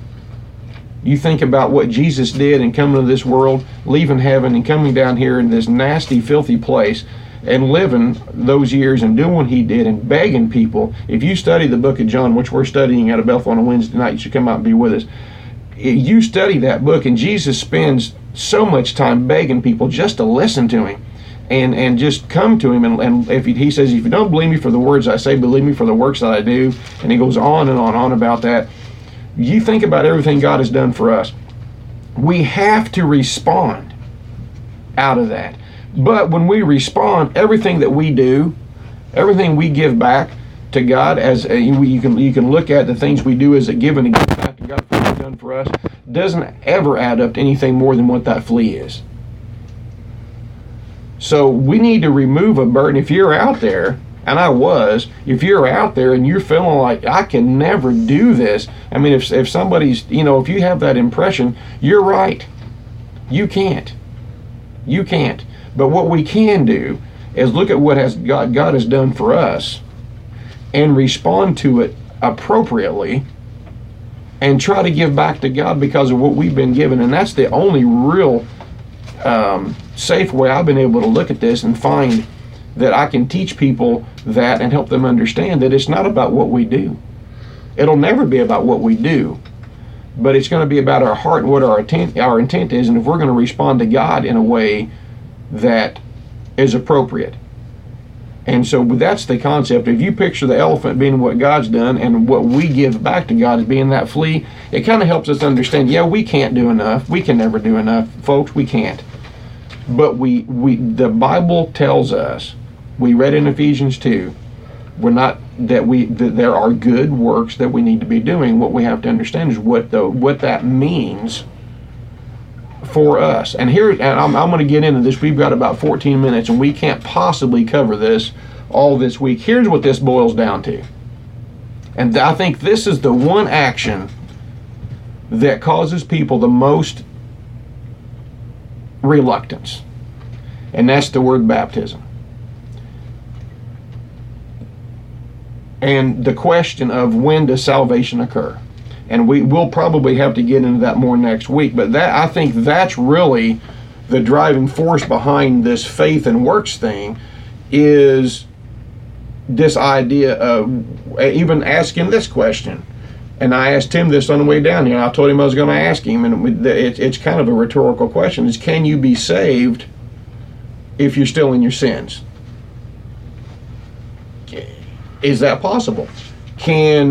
You think about what Jesus did in coming to this world, leaving heaven and coming down here in this nasty, filthy place, and living those years and doing what he did and begging people. If you study the book of John, which we're studying out of Bethel on a Wednesday night, you should come out and be with us. You study that book, and Jesus spends so much time begging people just to listen to him and just come to him. And if he says, if you don't believe me for the words I say, believe me for the works that I do. And he goes on and on about that. You think about everything God has done for us. We have to respond out of that. But when we respond, everything that we do, everything we give back to God, as you can look at the things we do as a giving and give back to God for what He's done for us, doesn't ever add up to anything more than what that flea is. So we need to remove a burden. If you're out there, and I was, if you're out there and you're feeling like, I can never do this, I mean, if somebody's, if you have that impression, you're right. You can't. You can't. But what we can do is look at what God has done for us and respond to it appropriately and try to give back to God because of what we've been given. And that's the only real safe way I've been able to look at this and find that I can teach people that and help them understand that it's not about what we do. It'll never be about what we do, but it's going to be about our heart and what our intent is, and if we're going to respond to God in a way that is appropriate. And so that's the concept. If you picture the elephant being what God's done and what we give back to God as being that flea, it kind of helps us understand, we can't do enough. We can never do enough. Folks, we can't. But the Bible tells us, we read in Ephesians 2, that there are good works that we need to be doing. What we have to understand is what that means for us. And I'm going to get into this. We've got about 14 minutes, and we can't possibly cover this all this week. Here's what this boils down to. And I think this is the one action that causes people the most reluctance. And that's the word baptism. And the question of when does salvation occur? And we'll probably have to get into that more next week. But I think that's really the driving force behind this faith and works thing, is this idea of even asking this question. And I asked him this on the way down here. I told him I was going to ask him, and it's kind of a rhetorical question, is can you be saved if you're still in your sins? Is that possible? Can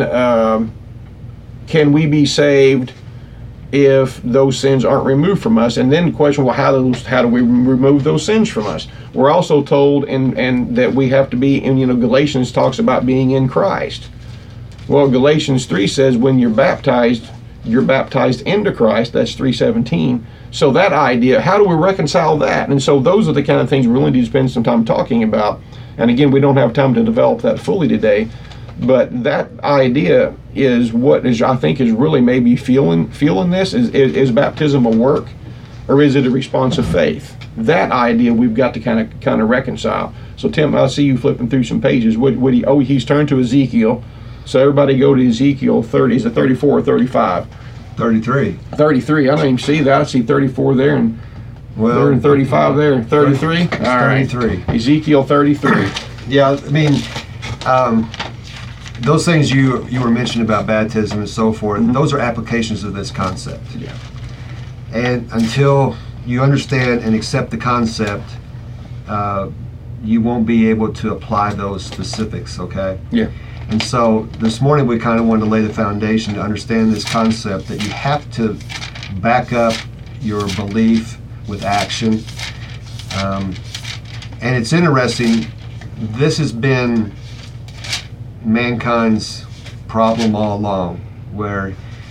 we be saved if those sins aren't removed from us? And then the question, well, how do we remove those sins from us? We're also told and that we have to be, and Galatians talks about being in Christ. Well, Galatians 3 says when you're baptized into Christ. That's 3:17. So that idea, how do we reconcile that? And so those are the kind of things we really need to spend some time talking about. And again, we don't have time to develop that fully today. But that idea is what I think is really maybe feeling this. Is baptism a work, or is it a response of faith? That idea we've got to kind of reconcile. So Tim, I see you flipping through some pages. He's turned to Ezekiel. So everybody go to Ezekiel 30. Is it 34 or 35? 33. 33. I don't even see that. I see 34 there and 35 there. 33? All right. 33. Ezekiel 33. Yeah, I mean, those things you were mentioning about baptism and so forth, those are applications of this concept. Yeah. And until you understand and accept the concept, you won't be able to apply those specifics, okay? Yeah. And so this morning we kind of wanted to lay the foundation to understand this concept, that you have to back up your belief with action. And it's interesting, this has been mankind's problem all along, where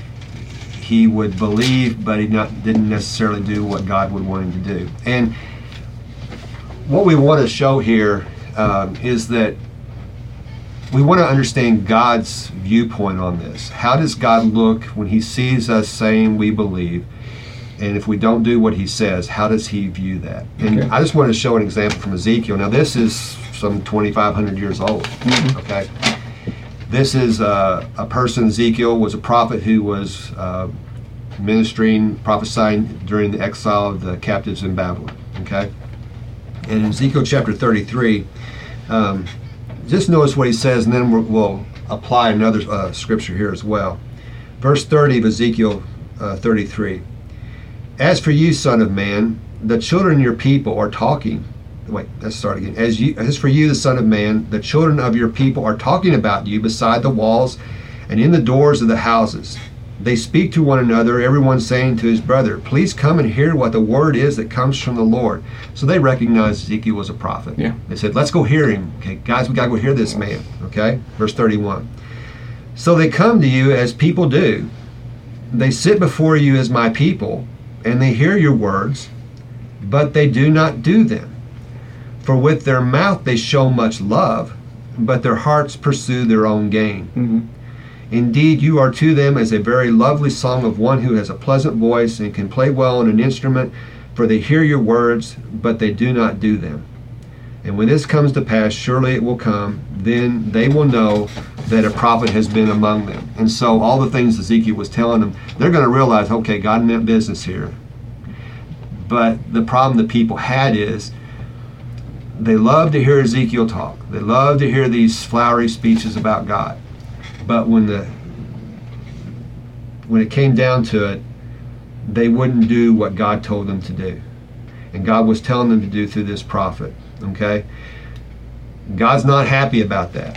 he would believe, but he didn't necessarily do what God would want him to do. And what we want to show here is that we want to understand God's viewpoint on this. How does God look when he sees us saying we believe? And if we don't do what he says, how does he view that? And I just want to show an example from Ezekiel. Now this is some 2,500 years old, okay? This is a person, Ezekiel was a prophet who was ministering, prophesying during the exile of the captives in Babylon, okay? And in Ezekiel chapter 33, just notice what he says, and then we'll apply another scripture here as well. Verse 30 of Ezekiel 33. As for you, son of man, the children of your people are talking. Wait, let's start again. As for you, the son of man, the children of your people are talking about you beside the walls and in the doors of the houses. They speak to one another, everyone saying to his brother, please come and hear what the word is that comes from the Lord. So they recognized Ezekiel was a prophet. Yeah. They said, let's go hear him. Okay, guys, we got to go hear this man. Okay, verse 31. So they come to you as people do. They sit before you as my people, and they hear your words, but they do not do them. For with their mouth they show much love, but their hearts pursue their own gain. Indeed, you are to them as a very lovely song of one who has a pleasant voice and can play well on an instrument, for they hear your words, but they do not do them. And when this comes to pass, surely it will come, then they will know that a prophet has been among them. And so all the things Ezekiel was telling them, they're going to realize, okay, God meant business here. But the problem the people had is, they love to hear Ezekiel talk. They love to hear these flowery speeches about God. But when it came down to it, they wouldn't do what God told them to do. And God was telling them to do through this prophet. Okay? God's not happy about that.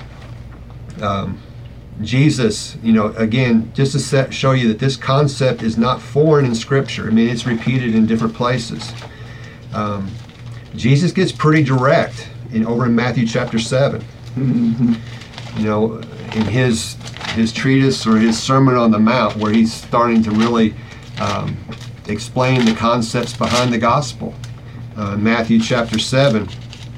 Jesus, again, just to show you that this concept is not foreign in Scripture. I mean, it's repeated in different places. Jesus gets pretty direct over in Matthew chapter 7. You know, in his treatise or his Sermon on the Mount, where he's starting to really explain the concepts behind the gospel. Matthew chapter 7,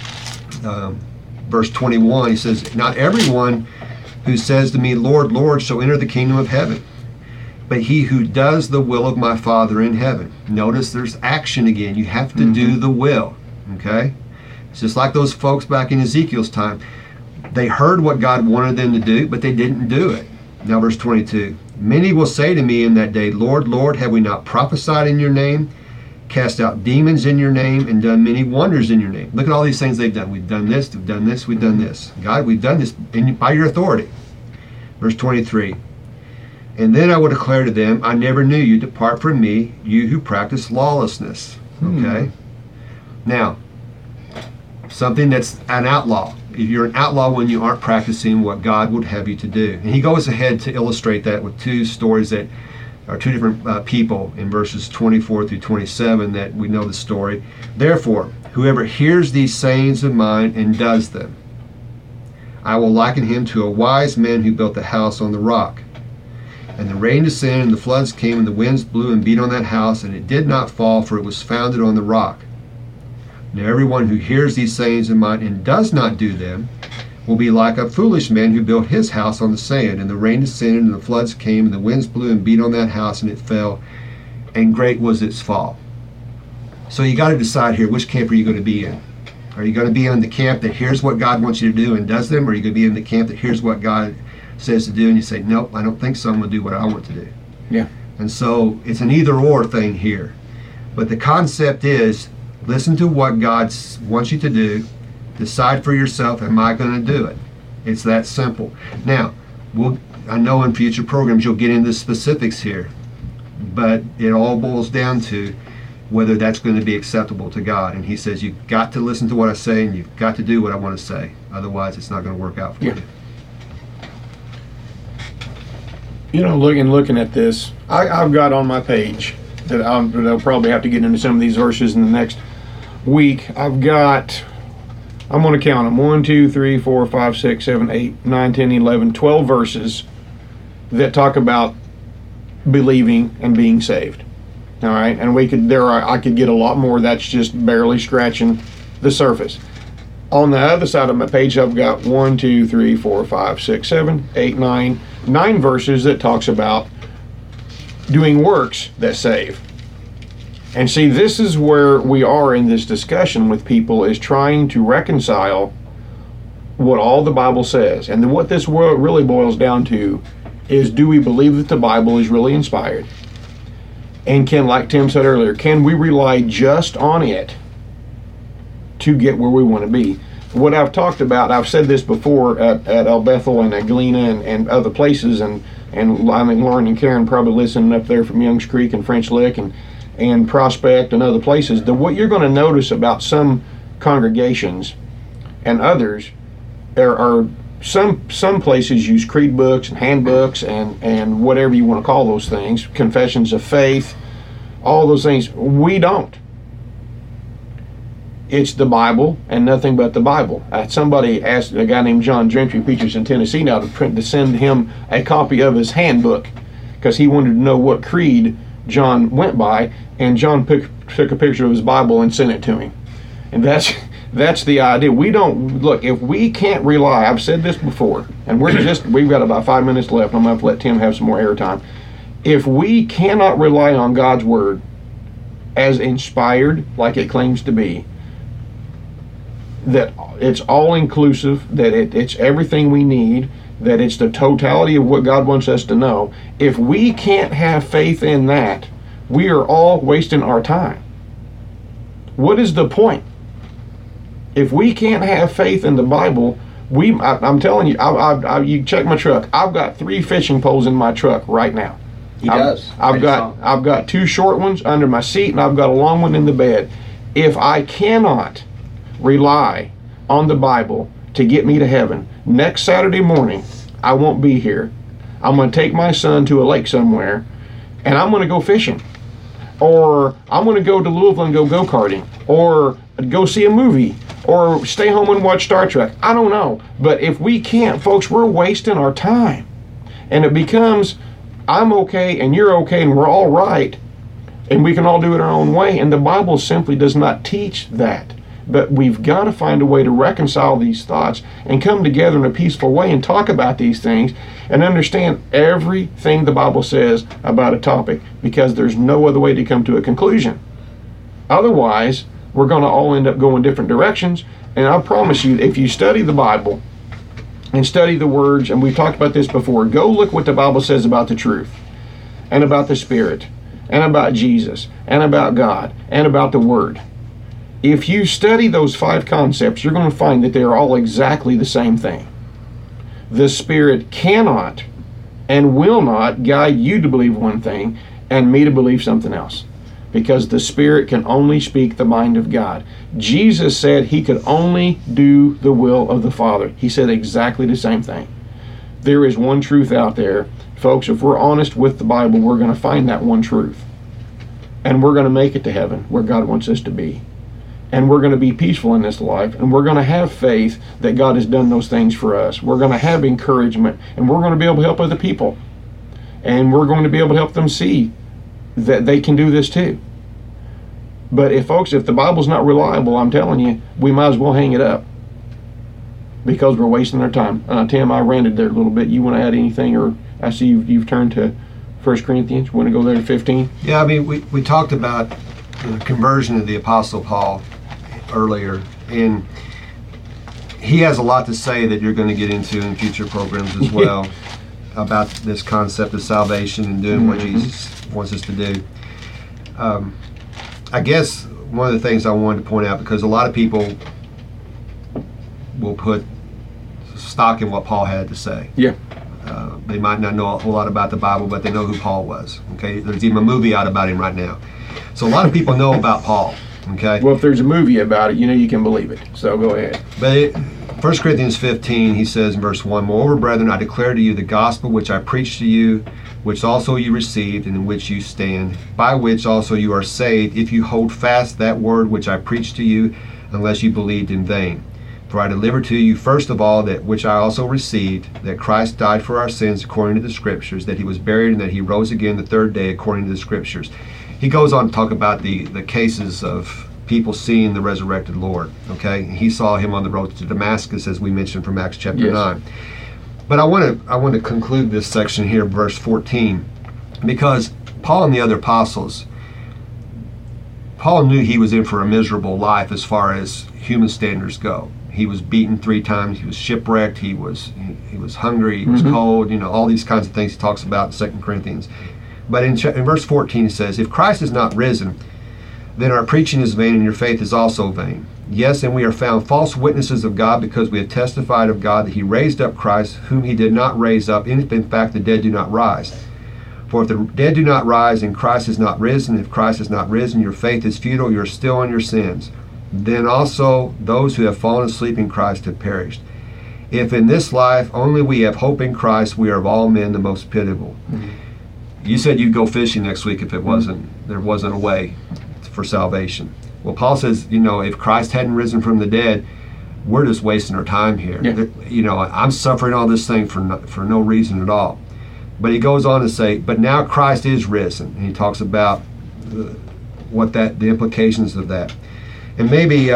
verse 21, he says, "Not everyone who says to me, 'Lord, Lord,' shall enter the kingdom of heaven, but he who does the will of my Father in heaven." Notice there's action again. You have to do the will, okay? It's just like those folks back in Ezekiel's time. They heard what God wanted them to do, but they didn't do it. Now verse 22, "Many will say to me in that day, 'Lord, Lord, have we not prophesied in your name, cast out demons in your name, and done many wonders in your name?'" Look at all these things they've done. We've done this, we've done this, we've done this. God, we've done this by your authority. Verse 23, "And then I will declare to them, I never knew you. Depart from me, you who practice lawlessness." Okay? Now, something that's an outlaw. You're an outlaw when you aren't practicing what God would have you to do. And he goes ahead to illustrate that with two stories that are two different people in verses 24 through 27 that we know the story. "Therefore, whoever hears these sayings of mine and does them, I will liken him to a wise man who built a house on the rock. And the rain descended, and the floods came, and the winds blew and beat on that house, and it did not fall, for it was founded on the rock. Now everyone who hears these sayings of mine and does not do them will be like a foolish man who built his house on the sand. And the rain descended, and the floods came, and the winds blew and beat on that house, and it fell, and great was its fall." So you got to decide here, which camp are you going to be in? Are you going to be in the camp that hears what God wants you to do and does them, or are you going to be in the camp that hears what God says to do, and you say, "Nope, I don't think so, I'm going to do what I want to do"? Yeah. And so it's an either-or thing here. But the concept is, listen to what God wants you to do. Decide for yourself, am I going to do it? It's that simple. Now, I know in future programs you'll get into specifics here, but it all boils down to whether that's going to be acceptable to God. And he says, you've got to listen to what I say, and you've got to do what I want to say. Otherwise, it's not going to work out for you. You know, looking at this, I've got on my page that I'll probably have to get into some of these verses in the next week. I'm going to count them, 1, 2, 3, 4, 5, 6, 7, 8, 9, 10, 11, 12 verses that talk about believing and being saved. All right, and I could get a lot more. That's just barely scratching the surface. On the other side of my page, I've got 1, 2, 3, 4, 5, 6, 7, 8, 9 verses that talks about doing works that save. And see, this is where we are in this discussion with people, is trying to reconcile what all the Bible says. And what this world really boils down to is, do we believe that the Bible is really inspired? And can, like Tim said earlier, can we rely just on it to get where we want to be? What I've talked about, I've said this before at El Bethel and at Galena and other places, and I mean, Lauren and Karen probably listening up there from Youngs Creek and French Lick and Prospect and other places. What you're going to notice about some congregations and others, there are some places use creed books and handbooks and whatever you want to call those things, confessions of faith, all those things. We don't. It's the Bible and nothing but the Bible. Somebody asked a guy named John Gentry, preachers in Tennessee now, to send him a copy of his handbook because he wanted to know what creed John went by, and John took a picture of his Bible and sent it to him. And that's the idea. We don't, look, if we can't rely, I've said this before, and we've got about 5 minutes left. I'm going to have to let Tim have some more airtime. If we cannot rely on God's Word as inspired, like it claims to be, that it's all inclusive, that it's everything we need, that it's the totality of what God wants us to know, if we can't have faith in that, we are all wasting our time. What is the point? If we can't have faith in the Bible, I'm telling you, you check my truck. I've got 3 fishing poles in my truck right now. I've got 2 short ones under my seat, and I've got a long one in the bed. If I cannot rely on the Bible to get me to heaven, next Saturday morning I won't be here. I'm going to take my son to a lake somewhere, and I'm going to go fishing. or I'm going to go to Louisville and go karting, or go see a movie, or stay home and watch Star Trek. I don't know. But if we can't, folks, we're wasting our time. And it becomes, I'm okay and you're okay and we're all right, and we can all do it our own way. And the Bible simply does not teach that. But we've got to find a way to reconcile these thoughts and come together in a peaceful way and talk about these things and understand everything the Bible says about a topic, because there's no other way to come to a conclusion. Otherwise, we're going to all end up going different directions. And I promise you, if you study the Bible and study the words, and we've talked about this before, go look what the Bible says about the truth and about the Spirit and about Jesus and about God and about the Word. If you study those 5 concepts, you're going to find that they're all exactly the same thing. The Spirit cannot and will not guide you to believe one thing and me to believe something else, because the Spirit can only speak the mind of God. Jesus said he could only do the will of the Father. He said exactly the same thing. There is one truth out there. Folks, if we're honest with the Bible, we're going to find that one truth. And we're going to make it to heaven, where God wants us to be. And we're going to be peaceful in this life, and we're going to have faith that God has done those things for us. We're going to have encouragement, and we're going to be able to help other people. And we're going to be able to help them see that they can do this too. But if the Bible's not reliable, I'm telling you, we might as well hang it up, because we're wasting our time. Tim, I ranted there a little bit. You want to add anything? Or I see you've turned to 1 Corinthians. You want to go there to 15? Yeah, I mean, we talked about the conversion of the Apostle Paul earlier, and he has a lot to say that you're going to get into in future programs as well about this concept of salvation and doing what Jesus wants us to do. I guess one of the things I wanted to point out, because a lot of people will put stock in what Paul had to say. Yeah. They might not know a whole lot about the Bible, but they know who Paul was. Okay, there's even a movie out about him right now. So a lot of people know about Paul. Okay. Well, if there's a movie about it, you can believe it. So go ahead. But 1 Corinthians 15, he says in verse 1, "Moreover, brethren, I declare to you the gospel which I preached to you, which also you received, and in which you stand, by which also you are saved, if you hold fast that word which I preached to you, unless you believed in vain. For I delivered to you first of all that which I also received, that Christ died for our sins according to the Scriptures, that he was buried, and that he rose again the 3rd day according to the Scriptures." He goes on to talk about the cases of people seeing the resurrected Lord. Okay, he saw him on the road to Damascus, as we mentioned from Acts chapter 9. But I want to conclude this section here, verse 14, because Paul and the other apostles, Paul knew he was in for a miserable life as far as human standards go. He was beaten 3 times. He was shipwrecked. He was hungry. He was cold. All these kinds of things he talks about in 2 Corinthians. But in verse 14 it says, "If Christ is not risen, then our preaching is vain, and your faith is also vain. Yes, and we are found false witnesses of God, because we have testified of God that he raised up Christ, whom he did not raise up, if in fact the dead do not rise. For if the dead do not rise, and Christ is not risen, if Christ is not risen, your faith is futile, you are still in your sins. Then also those who have fallen asleep in Christ have perished. If in this life only we have hope in Christ, we are of all men the most pitiable." You said you'd go fishing next week if there wasn't a way for salvation. Well, Paul says, if Christ hadn't risen from the dead, we're just wasting our time here. Yeah. I'm suffering all this thing for no reason at all. But he goes on to say, "But now Christ is risen," and he talks about the implications of that. And maybe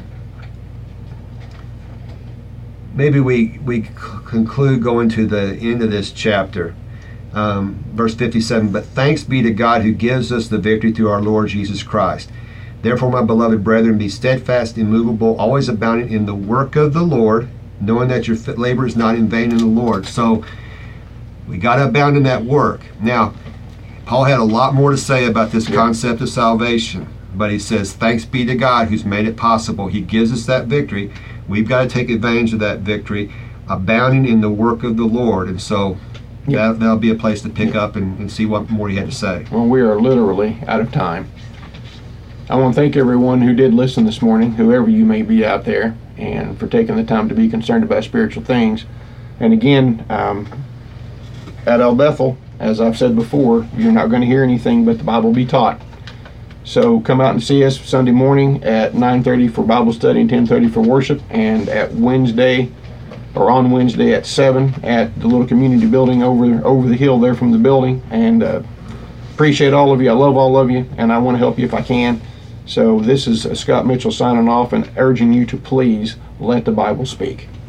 we conclude going to the end of this chapter. Verse 57, "But thanks be to God who gives us the victory through our Lord Jesus Christ. Therefore, my beloved brethren, be steadfast, immovable, always abounding in the work of the Lord, knowing that your labor is not in vain in the Lord." So we got to abound in that work. Now, Paul had a lot more to say about this concept of salvation, but he says, thanks be to God who's made it possible. He gives us that victory. We've got to take advantage of that victory, abounding in the work of the Lord. And so that'll be a place to pick up and see what more he had to say. Well, we are literally out of time. I want to thank everyone who did listen this morning, whoever you may be out there, and for taking the time to be concerned about spiritual things. And again, at El Bethel, as I've said before, you're not going to hear anything but the Bible be taught. So come out and see us Sunday morning at 9:30 for Bible study and 10:30 for worship, and on Wednesday at 7 at the little community building over the hill there from the building. And appreciate all of you. I love all of you, and I want to help you if I can. So this is Scott Mitchell signing off and urging you to please let the Bible speak.